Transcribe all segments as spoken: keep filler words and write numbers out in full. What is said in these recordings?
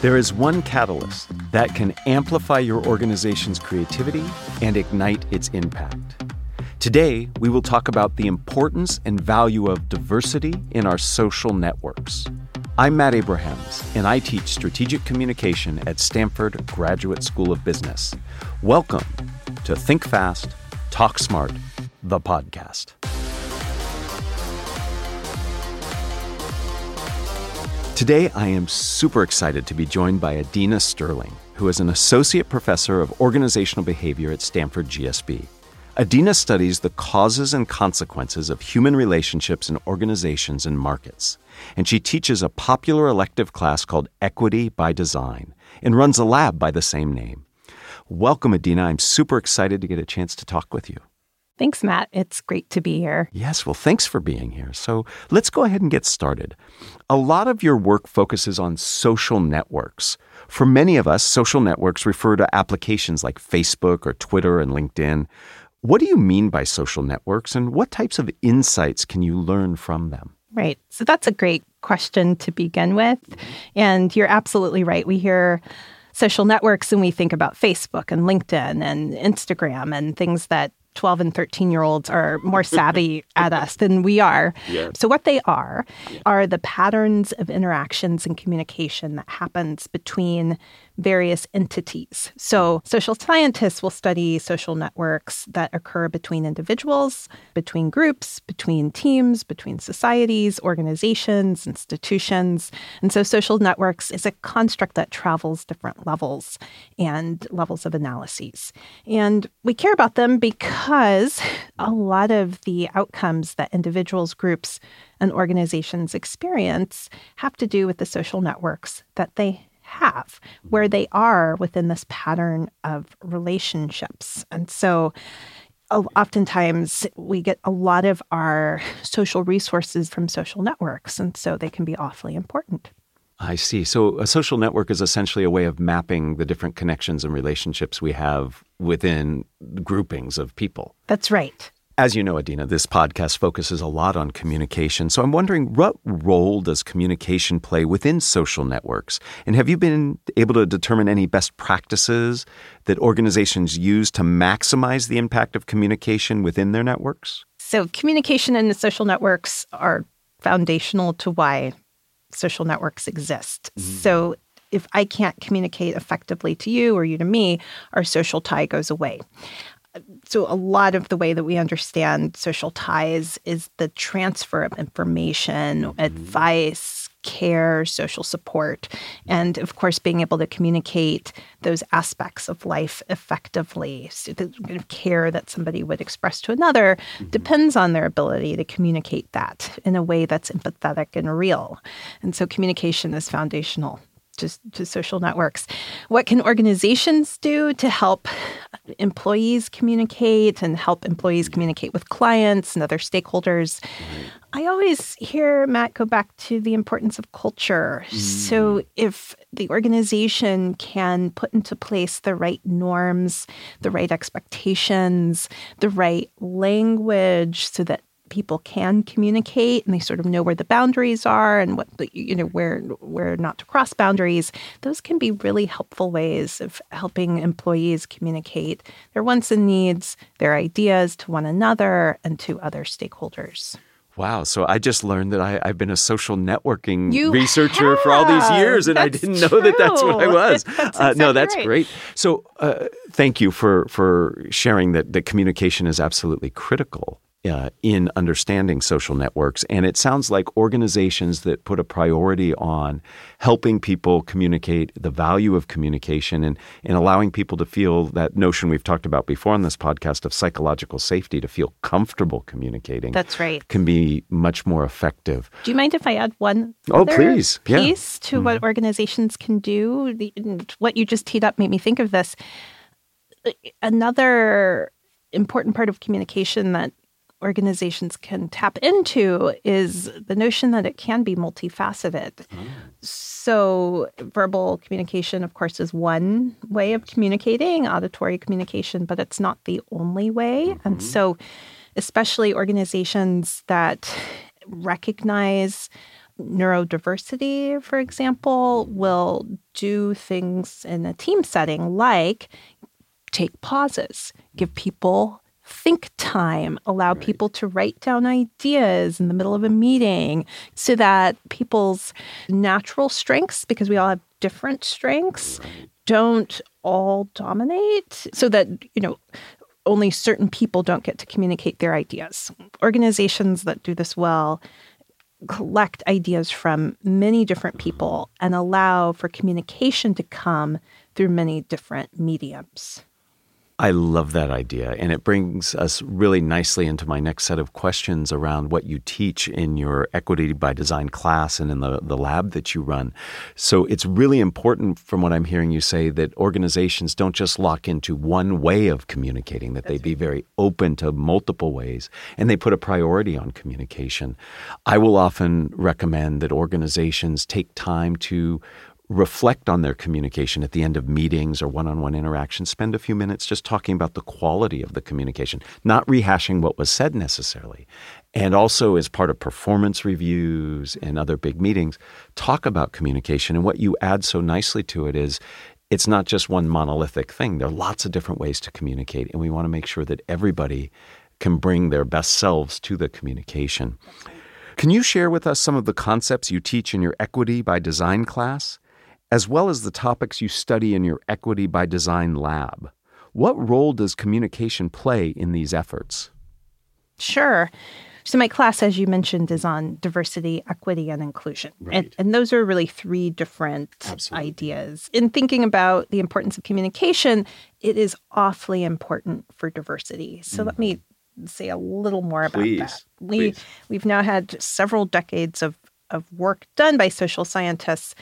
There is one catalyst that can amplify your organization's creativity and ignite its impact. Today, we will talk about the importance and value of diversity in our social networks. I'm Matt Abrahams, and I teach strategic communication at Stanford Graduate School of Business. Welcome to Think Fast, Talk Smart, the podcast. Today, I am super excited to be joined by Adina Sterling, who is an associate professor of organizational behavior at Stanford G S B. Adina studies the causes and consequences of human relationships in organizations and markets, and she teaches a popular elective class called Equity by Design and runs a lab by the same name. Welcome, Adina. I'm super excited to get a chance to talk with you. Thanks, Matt. It's great to be here. Yes, well, thanks for being here. So let's go ahead and get started. A lot of your work focuses on social networks. For many of us, social networks refer to applications like Facebook or Twitter and LinkedIn. What do you mean by social networks, and what types of insights can you learn from them? Right. So that's a great question to begin with. And you're absolutely right. We hear social networks and we think about Facebook and LinkedIn and Instagram and things that twelve and thirteen-year-olds are more savvy at us than we are. Yeah. So what they are, yeah. are the patterns of interactions and communication that happens between various entities. So social scientists will study social networks that occur between individuals, between groups, between teams, between societies, organizations, institutions. And so social networks is a construct that travels different levels and levels of analyses. And we care about them because a lot of the outcomes that individuals, groups, and organizations experience have to do with the social networks that they have, where they are within this pattern of relationships. And so oftentimes we get a lot of our social resources from social networks, and so they can be awfully important. I see. So a social network is essentially a way of mapping the different connections and relationships we have within groupings of people. That's right. As you know, Adina, this podcast focuses a lot on communication. So I'm wondering, what role does communication play within social networks? And have you been able to determine any best practices that organizations use to maximize the impact of communication within their networks? So communication in the social networks are foundational to why social networks exist. Mm-hmm. So if I can't communicate effectively to you or you to me, our social tie goes away. So a lot of the way that we understand social ties is the transfer of information, mm-hmm. advice, care, social support, and of course, being able to communicate those aspects of life effectively. So the kind of care that somebody would express to another mm-hmm. depends on their ability to communicate that in a way that's empathetic and real. And so communication is foundational to, to social networks. What can organizations do to help employees communicate and help employees communicate with clients and other stakeholders? I always hear, Matt, go back to the importance of culture. Mm. So if the organization can put into place the right norms, the right expectations, the right language so that people can communicate and they sort of know where the boundaries are and what, you know, where where not to cross boundaries, those can be really helpful ways of helping employees communicate their wants and needs, their ideas to one another and to other stakeholders. Wow. So I just learned that I, I've been a social networking you researcher have. for all these years, and that's I didn't know true. that that's what I was. That's uh, exactly no, that's right. great. So uh, thank you for, for sharing that, that communication is absolutely critical Uh, in understanding social networks. And it sounds like organizations that put a priority on helping people communicate, the value of communication, and, and allowing people to feel that notion we've talked about before on this podcast of psychological safety, to feel comfortable communicating. That's right. Can be much more effective. Do you mind if I add one oh, other please. piece Yeah. to mm-hmm. what organizations can do? The, what you just teed up made me think of this. Another important part of communication that organizations can tap into is the notion that it can be multifaceted. Mm. So verbal communication, of course, is one way of communicating, auditory communication, but it's not the only way. Mm-hmm. And so especially organizations that recognize neurodiversity, for example, will do things in a team setting like take pauses, give people think time, allow Right. people to write down ideas in the middle of a meeting so that people's natural strengths, because we all have different strengths, Right. don't all dominate so that, you know, only certain people don't get to communicate their ideas. Organizations that do this well collect ideas from many different people and allow for communication to come through many different mediums. I love that idea. And it brings us really nicely into my next set of questions around what you teach in your Equity by Design class and in the, the lab that you run. So it's really important, from what I'm hearing you say, that organizations don't just lock into one way of communicating, that they be very open to multiple ways, and they put a priority on communication. I will often recommend that organizations take time to reflect on their communication at the end of meetings or one-on-one interactions. Spend a few minutes just talking about the quality of the communication, not rehashing what was said necessarily. And also, as part of performance reviews and other big meetings, talk about communication. And what you add so nicely to it is it's not just one monolithic thing. There are lots of different ways to communicate, and we want to make sure that everybody can bring their best selves to the communication. Can you share with us some of the concepts you teach in your Equity by Design class, as well as the topics you study in your Equity by Design lab? What role does communication play in these efforts? Sure. So my class, as you mentioned, is on diversity, equity, and inclusion. Right. And, and those are really three different Absolutely. ideas. In thinking about the importance of communication, it is awfully important for diversity. So mm-hmm. let me say a little more about Please. that. We, Please. We've now had several decades of, of work done by social scientists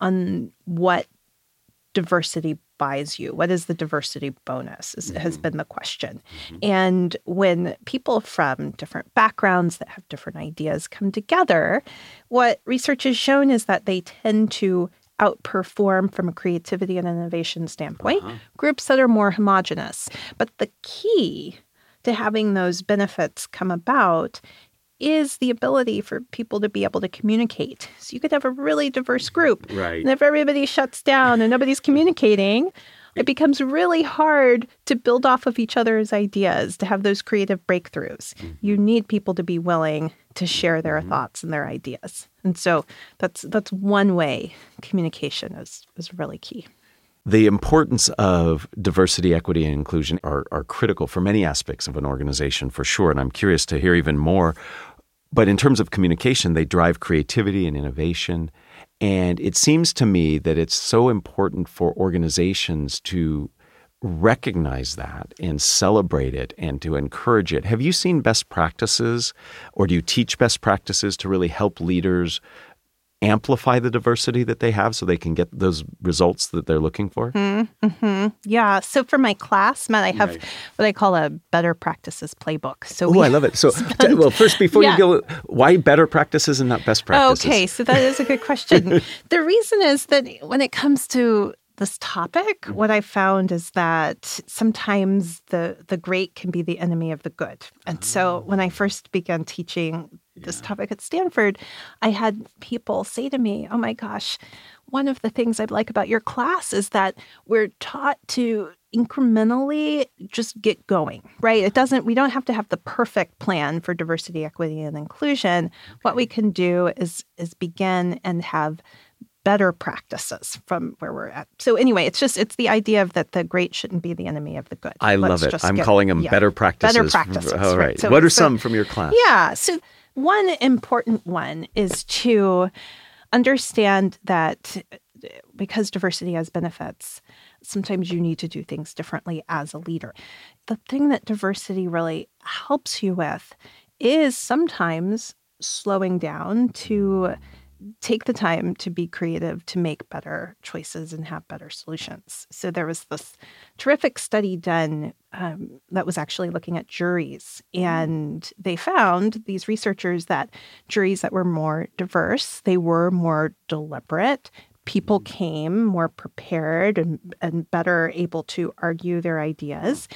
on what diversity buys you. What is the diversity bonus is, mm-hmm. has been the question. Mm-hmm. And when people from different backgrounds that have different ideas come together, what research has shown is that they tend to outperform from a creativity and innovation standpoint uh-huh. groups that are more homogenous. But the key to having those benefits come about is the ability for people to be able to communicate. So you could have a really diverse group. Right. And if everybody shuts down and nobody's communicating, it becomes really hard to build off of each other's ideas, to have those creative breakthroughs. Mm-hmm. You need people to be willing to share their mm-hmm. thoughts and their ideas. And so that's that's one way communication is, is really key. The importance of diversity, equity, and inclusion are, are critical for many aspects of an organization, for sure. And I'm curious to hear even more. But in terms of communication, they drive creativity and innovation. And it seems to me that it's so important for organizations to recognize that and celebrate it and to encourage it. Have you seen best practices, or do you teach best practices to really help leaders amplify the diversity that they have so they can get those results that they're looking for? Mm-hmm. Yeah. So for my class, Matt, I have right. what I call a better practices playbook. So oh, I love it. So, spend... well, first, before yeah. you go, why better practices and not best practices? Okay. So that is a good question. The reason is that when it comes to this topic, mm-hmm. what I found is that sometimes the the great can be the enemy of the good. And oh. so when I first began teaching this yeah. topic at Stanford, I had people say to me, oh my gosh, one of the things I like about your class is that we're taught to incrementally just get going, right? It doesn't, we don't have to have the perfect plan for diversity, equity, and inclusion. Okay. What we can do is is begin and have better practices from where we're at. So anyway, it's just, it's the idea of that the great shouldn't be the enemy of the good. I Let's love it. I'm get, calling them yeah, better practices. Better practices. All right. right. So, what are so, some from your class? Yeah. So one important one is to understand that because diversity has benefits, sometimes you need to do things differently as a leader. The thing that diversity really helps you with is sometimes slowing down to take the time to be creative, to make better choices and have better solutions. So there was this terrific study done um, that was actually looking at juries. And they found, these researchers, that juries that were more diverse, they were more deliberate. People came more prepared and, and better able to argue their ideas.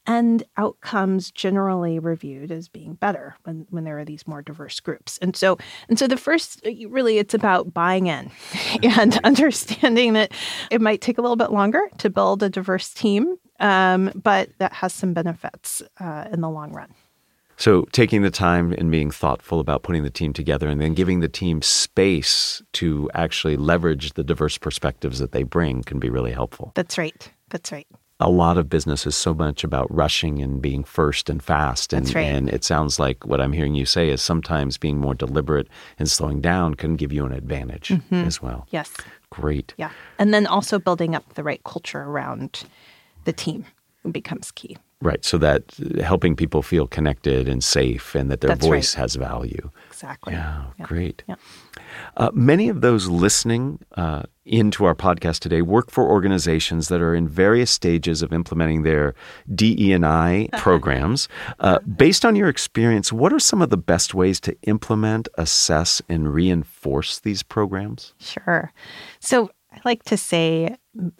and outcomes generally reviewed as being better when, when there are these more diverse groups. And so and so the first, really, it's about buying in and understanding that it might take a little bit longer to build a diverse team, um, but that has some benefits uh, in the long run. So taking the time and being thoughtful about putting the team together and then giving the team space to actually leverage the diverse perspectives that they bring can be really helpful. That's right. That's right. A lot of business is so much about rushing and being first and fast. And, That's right. and it sounds like what I'm hearing you say is sometimes being more deliberate and slowing down can give you an advantage mm-hmm. as well. Yes. Great. Yeah. And then also building up the right culture around the team becomes key. Right. So that helping people feel connected and safe and that their That's voice right. has value. Exactly. Yeah, yeah. great. Yeah. Uh, many of those listening uh, into our podcast today work for organizations that are in various stages of implementing their D E and I programs. Uh, based on your experience, what are some of the best ways to implement, assess, and reinforce these programs? Sure. So I like to say,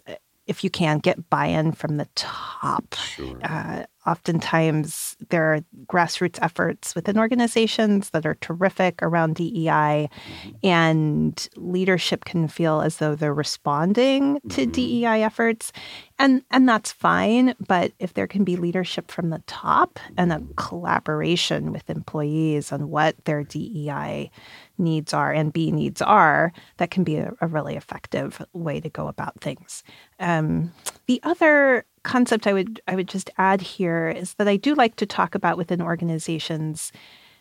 if you can, get buy-in from the top. Sure. Uh, oftentimes, there are grassroots efforts within organizations that are terrific around D E I, mm-hmm. and leadership can feel as though they're responding to mm-hmm. D E I efforts. And, and that's fine, but if there can be leadership from the top and a collaboration with employees on what their D E I needs are and B needs are, that can be a, a really effective way to go about things. Um, the other concept I would I would just add here is that I do like to talk about within organizations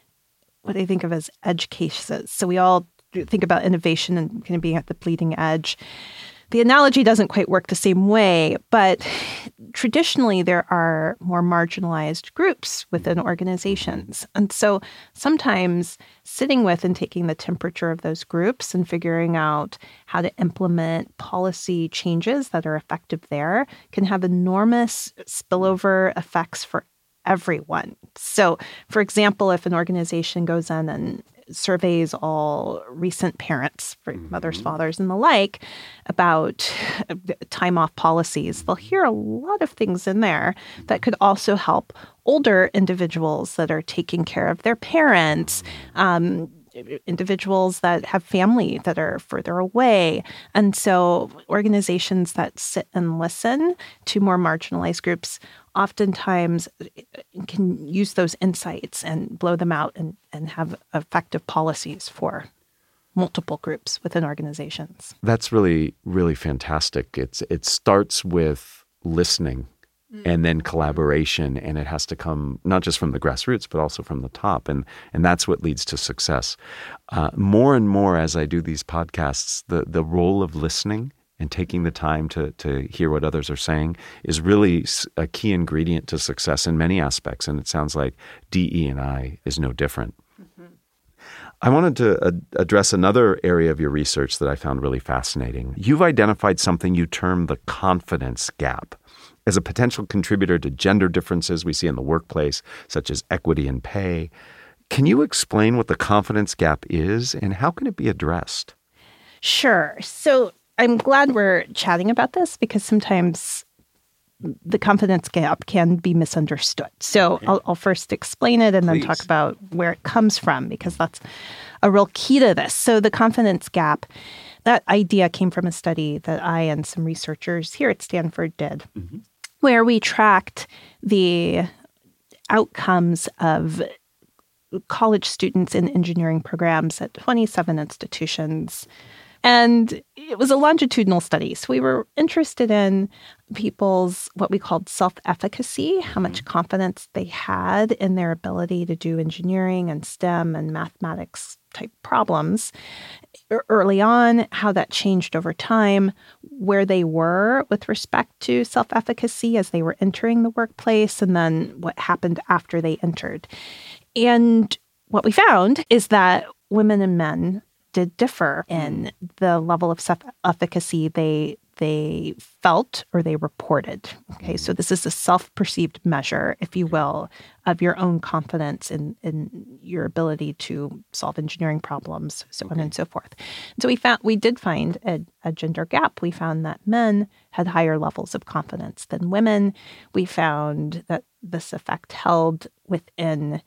what I think of as edge cases. So we all think about innovation and kind of being at the bleeding edge. The analogy doesn't quite work the same way, but traditionally there are more marginalized groups within organizations. And so sometimes sitting with and taking the temperature of those groups and figuring out how to implement policy changes that are effective there can have enormous spillover effects for everyone. So, for example, if an organization goes in and surveys all recent parents, for mm-hmm. mothers, fathers, and the like, about time off policies, they'll hear a lot of things in there that could also help older individuals that are taking care of their parents, um, individuals that have family that are further away. And so organizations that sit and listen to more marginalized groups oftentimes can use those insights and blow them out and, and have effective policies for multiple groups within organizations. That's really, really fantastic. It's it starts with listening and then collaboration, and it has to come not just from the grassroots, but also from the top. And and that's what leads to success. Uh, more and more as I do these podcasts, the, the role of listening and taking the time to to hear what others are saying is really a key ingredient to success in many aspects. And it sounds like D E and I is no different. Mm-hmm. I wanted to uh, address another area of your research that I found really fascinating. You've identified something you term the confidence gap as a potential contributor to gender differences we see in the workplace, such as equity in pay. Can you explain what the confidence gap is and how can it be addressed? Sure. So I'm glad we're chatting about this because sometimes the confidence gap can be misunderstood. So okay. I'll, I'll first explain it and Please. then talk about where it comes from, because that's a real key to this. So the confidence gap, that idea came from a study that I and some researchers here at Stanford did, mm-hmm. where we tracked the outcomes of college students in engineering programs at twenty-seven institutions. And it was a longitudinal study. So we were interested in people's what we called self-efficacy, how much confidence they had in their ability to do engineering and STEM and mathematics type problems early on, how that changed over time, where they were with respect to self-efficacy as they were entering the workplace, and then what happened after they entered. And what we found is that women and men did differ in the level of self-efficacy they they felt or they reported. Okay, so this is a self-perceived measure, if you will, of your own confidence in, in your ability to solve engineering problems, so okay. on and so forth. So we found we did find a, a gender gap. We found that men had higher levels of confidence than women. We found that this effect held within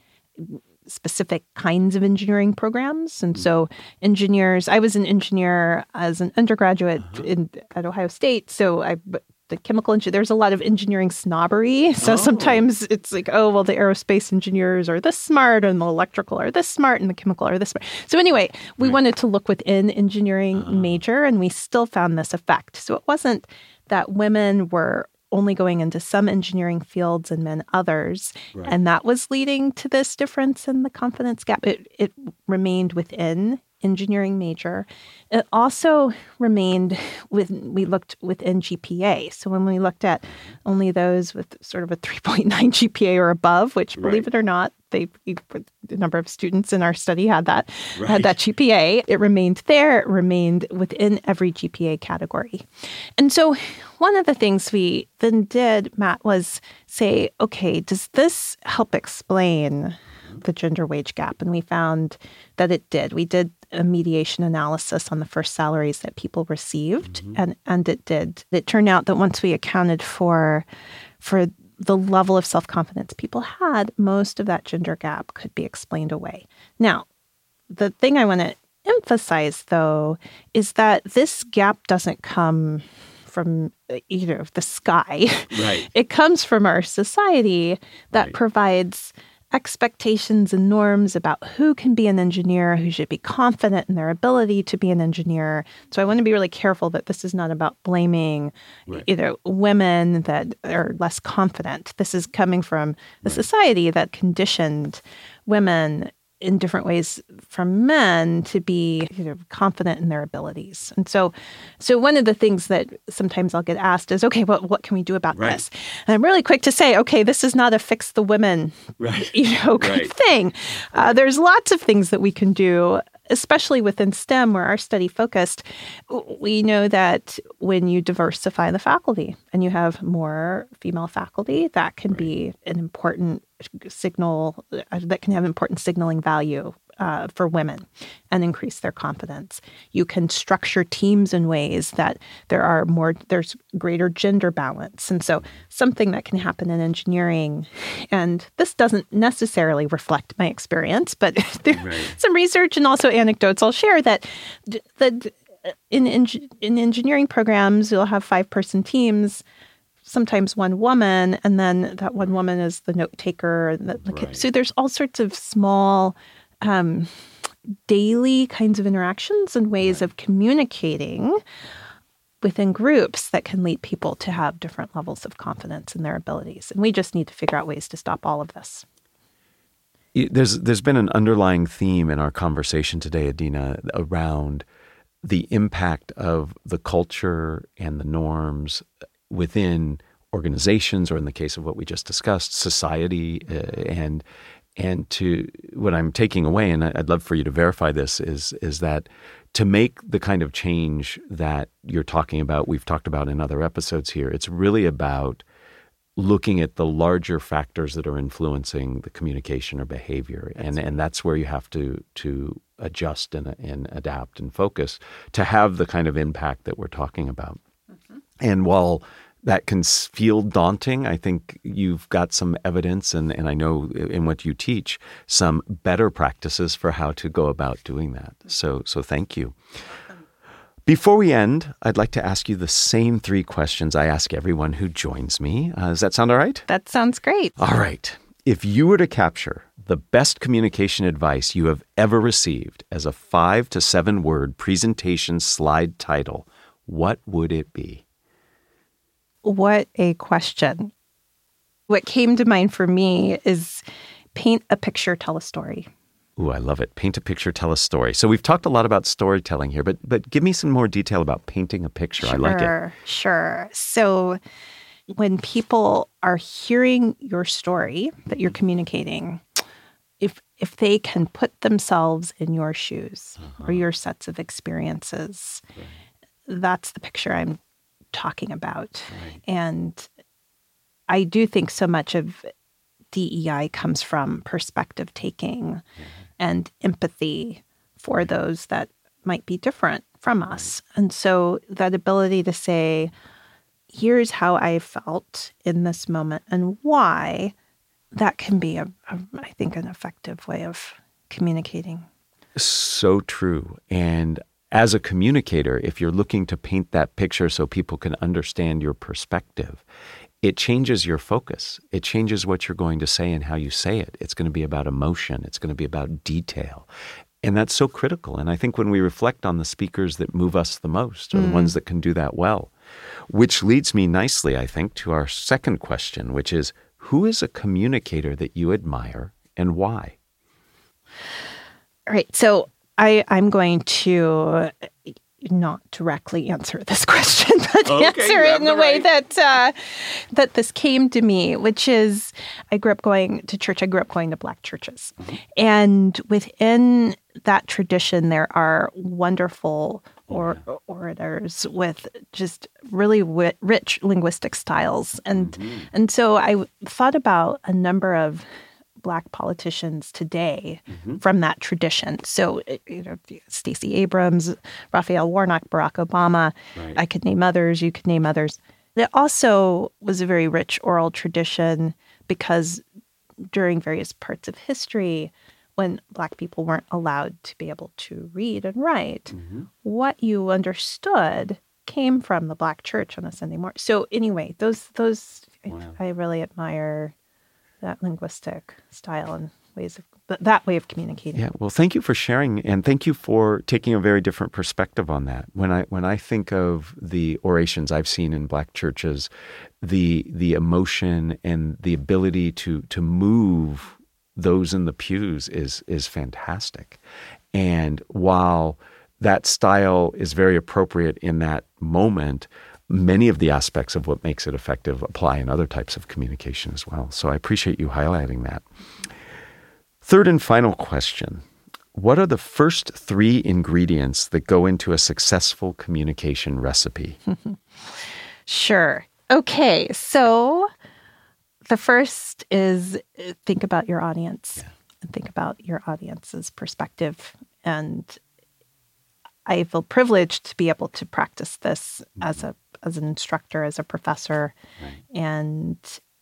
specific kinds of engineering programs. And so engineers, I was an engineer as an undergraduate uh-huh. in, at Ohio State. So I, the chemical engineer, there's a lot of engineering snobbery. So oh. sometimes it's like, oh, well, the aerospace engineers are this smart and the electrical are this smart and the chemical are this smart. So anyway, we right. wanted to look within engineering uh-huh. major, and we still found this effect. So it wasn't that women were only going into some engineering fields and men others. Right. And that was leading to this difference in the confidence gap. It, it remained within engineering major. It also remained with, we looked within G P A. So when we looked at only those with sort of a three point nine G P A or above, which right. believe it or not, they the number of students in our study had that, right. had that G P A. It remained there. It remained within every G P A category. And so one of the things we then did, Matt, was say, okay, does this help explain the gender wage gap? And we found that it did. We did a mediation analysis on the first salaries that people received, mm-hmm. and, and it did. It turned out that once we accounted for for the level of self-confidence people had, most of that gender gap could be explained away. Now, the thing I want to emphasize, though, is that this gap doesn't come from, you know, the sky. Right. It comes from our society that right. provides expectations and norms about who can be an engineer, who should be confident in their ability to be an engineer. So I want to be really careful that this is not about blaming right. you know, women that are less confident. This is coming from a right. society that conditioned women in different ways from men to be you know, confident in their abilities. And so so one of the things that sometimes I'll get asked is, okay, well, what can we do about right. this? And I'm really quick to say, okay, this is not a fix the women right. you know, right. thing. Uh, there's lots of things that we can do, especially within STEM, where our study focused. We know that when you diversify the faculty and you have more female faculty, that can right. be an important signal, uh, that can have important signaling value uh, for women and increase their confidence. You can structure teams in ways that there are more, there's greater gender balance. And so something that can happen in engineering, and this doesn't necessarily reflect my experience, but there's right. some research and also anecdotes I'll share that that in, in in engineering programs, you'll have five-person teams, sometimes one woman, and then that one woman is the note taker. Right. So there's all sorts of small um, daily kinds of interactions and ways right. of communicating within groups that can lead people to have different levels of confidence in their abilities. And we just need to figure out ways to stop all of this. There's there's been an underlying theme in our conversation today, Adina, around the impact of the culture and the norms within organizations, or in the case of what we just discussed, society, uh, and and to what I'm taking away, and I'd love for you to verify this, is is that to make the kind of change that you're talking about, we've talked about in other episodes here, it's really about looking at the larger factors that are influencing the communication or behavior, and and that's where you have to to adjust and and adapt and focus to have the kind of impact that we're talking about. Mm-hmm. And while that can feel daunting, I think you've got some evidence, and, and I know in what you teach, some better practices for how to go about doing that. So so thank you. Before we end, I'd like to ask you the same three questions I ask everyone who joins me. Uh, does that sound all right? That sounds great. All right. If you were to capture the best communication advice you have ever received as a five to seven word presentation slide title, what would it be? What a question. What came to mind for me is paint a picture, tell a story. Ooh, I love it. Paint a picture, tell a story. So we've talked a lot about storytelling here, but but give me some more detail about painting a picture. Sure, I like it. Sure. So when people are hearing your story that you're communicating, if if they can put themselves in your shoes uh-huh. or your sets of experiences, right. that's the picture I'm talking about. Right. And I do think so much of D E I comes from perspective taking mm-hmm. and empathy for right. those that might be different from us. Right. And so that ability to say, here's how I felt in this moment and why that can be, a, a, I think, an effective way of communicating. So true. And as a communicator, if you're looking to paint that picture so people can understand your perspective, it changes your focus. It changes what you're going to say and how you say it. It's going to be about emotion. It's going to be about detail. And that's so critical. And I think when we reflect on the speakers that move us the most, or mm. the ones that can do that well, which leads me nicely, I think, to our second question, which is, who is a communicator that you admire and why? All right. So I, I'm going to not directly answer this question, but okay, answer it in the way right. that uh, that this came to me, which is I grew up going to church. I grew up going to Black churches. Mm-hmm. And within that tradition, there are wonderful or, yeah. orators with just really w- rich linguistic styles. And, mm-hmm. and so I thought about a number of Black politicians today mm-hmm. from that tradition. So, you know, Stacey Abrams, Raphael Warnock, Barack Obama. Right. I could name others. You could name others. It also was a very rich oral tradition because during various parts of history, when Black people weren't allowed to be able to read and write, mm-hmm. what you understood came from the Black church on a Sunday morning. So anyway, those those wow. I, I really admire that linguistic style and ways of that way of communicating. Yeah, well, thank you for sharing, and thank you for taking a very different perspective on that. When I when I think of the orations I've seen in Black churches, the the emotion and the ability to to move those in the pews is is fantastic. And while that style is very appropriate in that moment, many of the aspects of what makes it effective apply in other types of communication as well. So I appreciate you highlighting that. Third and final question. What are the first three ingredients that go into a successful communication recipe? Sure. Okay. So the first is think about your audience. Yeah. And think about your audience's perspective. And I feel privileged to be able to practice this mm-hmm. as a as an instructor, as a professor. Right. And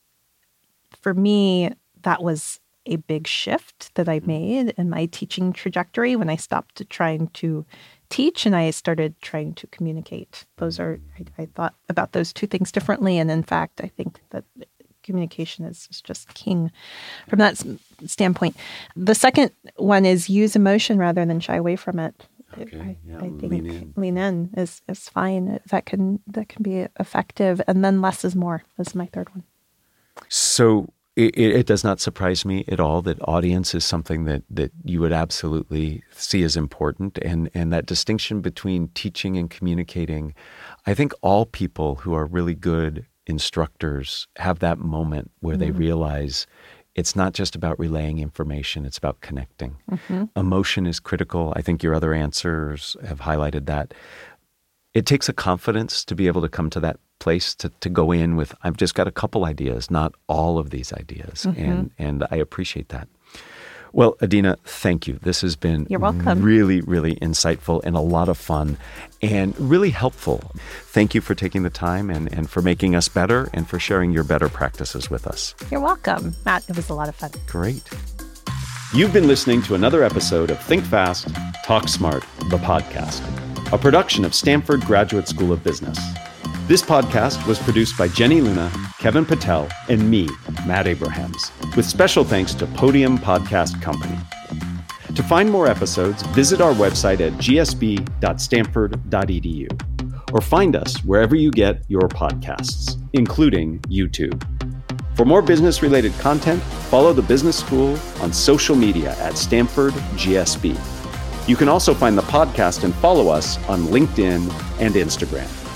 for me, that was a big shift that I made in my teaching trajectory when I stopped trying to teach and I started trying to communicate. Those are, I, I thought about those two things differently. And in fact, I think that communication is just king from that standpoint. The second one is use emotion rather than shy away from it. Okay. I, yeah, I think lean in. lean in is, is fine. That can that can be effective. And then less is more is my third one. So it, it does not surprise me at all that audience is something that, that you would absolutely see as important. And, and that distinction between teaching and communicating, I think all people who are really good instructors have that moment where mm-hmm. they realize it's not just about relaying information, it's about connecting. Mm-hmm. Emotion is critical. I think your other answers have highlighted that. It takes a confidence to be able to come to that place to, to go in with, I've just got a couple ideas, not all of these ideas. Mm-hmm. And, and I appreciate that. Well, Adina, thank you. This has been You're welcome. really, really insightful and a lot of fun and really helpful. Thank you for taking the time and, and for making us better and for sharing your better practices with us. You're welcome, Matt. It was a lot of fun. Great. You've been listening to another episode of Think Fast, Talk Smart, the podcast, a production of Stanford Graduate School of Business. This podcast was produced by Jenny Luna, Kevin Patel, and me, Matt Abrahams, with special thanks to Podium Podcast Company. To find more episodes, visit our website at g s b dot stanford dot e d u or find us wherever you get your podcasts, including YouTube. For more business-related content, follow the Business School on social media at Stanford G S B. You can also find the podcast and follow us on LinkedIn and Instagram.